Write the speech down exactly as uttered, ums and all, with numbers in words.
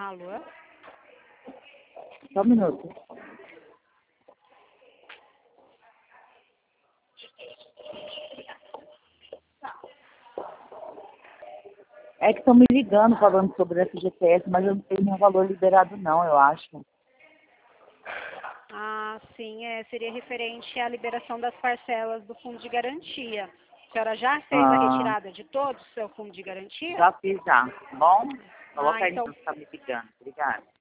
Alô? Só um minuto. É que estão me ligando falando sobre F G T S, mas eu não tenho nenhum valor liberado não, eu acho. Ah, sim, é, seria referente à liberação das parcelas do fundo de garantia. A senhora já fez a Ah, retirada de todo o seu fundo de garantia? já fiz já, tá bom? Ah, Coloca aí então no que tá me ligando. Obrigada.